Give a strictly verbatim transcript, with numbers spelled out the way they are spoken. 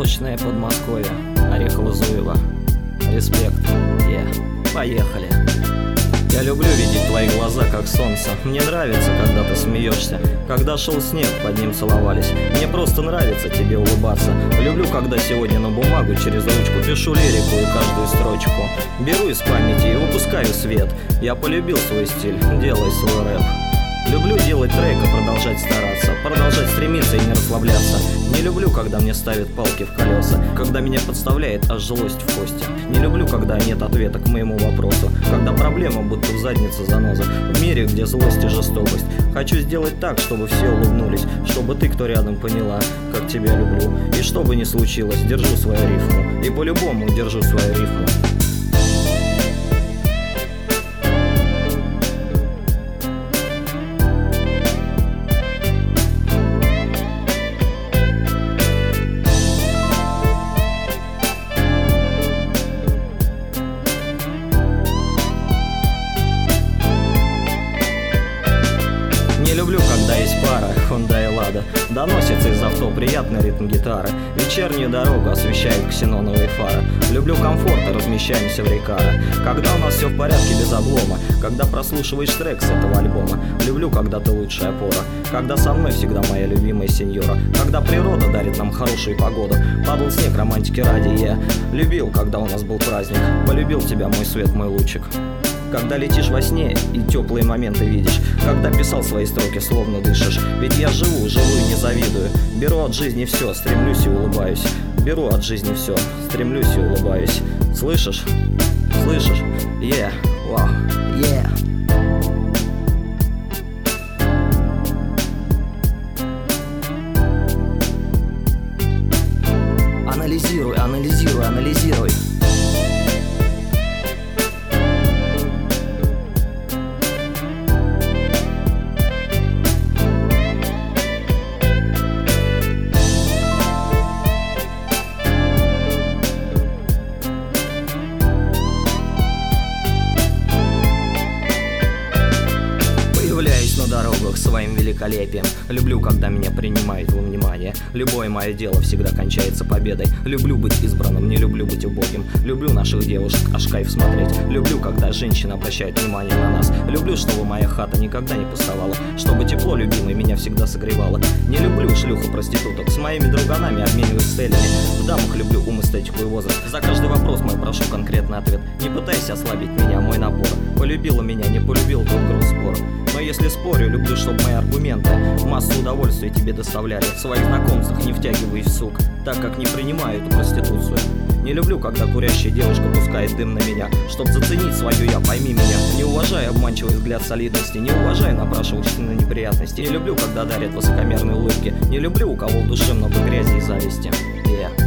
Восточное Подмосковье, Орехово-Зуево. Респект, yeah. Поехали. Я люблю видеть твои глаза, как солнце. Мне нравится, когда ты смеешься. Когда шел снег, под ним целовались. Мне просто нравится тебе улыбаться. Люблю, когда сегодня на бумагу через ручку пишу лирику и каждую строчку беру из памяти и выпускаю свет. Я полюбил свой стиль, делай свой рэп. Люблю делать трек и продолжать стараться, продолжать стремиться и не расслабляться. Не люблю, когда мне ставят палки в колеса, когда меня подставляет аж злость в кости. Не люблю, когда нет ответа к моему вопросу, когда проблема будто в заднице заноза. В мире, где злость и жестокость, хочу сделать так, чтобы все улыбнулись, чтобы ты, кто рядом, поняла, как тебя люблю. И что бы ни случилось, держу свою рифму, и по-любому держу свою рифму. Не люблю, когда есть пара, Honda и Lada, доносится из авто приятный ритм гитары. Вечернюю дорогу освещают ксеноновые фары. Люблю комфорт и размещаемся в Рикаро, когда у нас все в порядке без облома, когда прослушиваешь трек с этого альбома. Люблю, когда ты лучшая опора, когда со мной всегда моя любимая сеньора, когда природа дарит нам хорошую погоду. Падал снег романтики ради, я любил, когда у нас был праздник. Полюбил тебя, мой свет, мой лучик. Когда летишь во сне и теплые моменты видишь, когда писал свои строки, словно дышишь. Ведь я живу, живу и не завидую. Беру от жизни все, стремлюсь и улыбаюсь. Беру от жизни все, стремлюсь и улыбаюсь. Слышишь? Слышишь? Yeah, wow, yeah. Анализируй, анализируй, анализируй. На дорогах своим великолепием. Люблю, когда меня принимают во внимание. Любое мое дело всегда кончается победой. Люблю быть избранным, не люблю быть убогим. Люблю наших девушек, аж кайф смотреть. Люблю, когда женщины обращают внимание на нас. Люблю, чтобы моя хата никогда не пустовала, чтобы тепло любимой меня всегда согревало. Не люблю шлюх и проституток, с моими друганами обмениваюсь целями. В дамах люблю ум, эстетику и возраст. За каждый вопрос мой прошу конкретный ответ. Не пытайся ослабить меня, мой напор. Полюбила меня, не полюбил, тут груз спор. Но если спорю, люблю, чтобы мои аргументы массу удовольствия тебе доставляли. В своих знакомствах не втягиваюсь, сук, так как не принимаю эту проституцию. Не люблю, когда курящая девушка пускает дым на меня, чтоб заценить свою я, пойми меня. Не уважаю обманчивый взгляд солидности, не уважаю напрашивающихся на неприятности. Не люблю, когда дарят высокомерные улыбки, не люблю, у кого в душе много грязи и зависти. Yeah.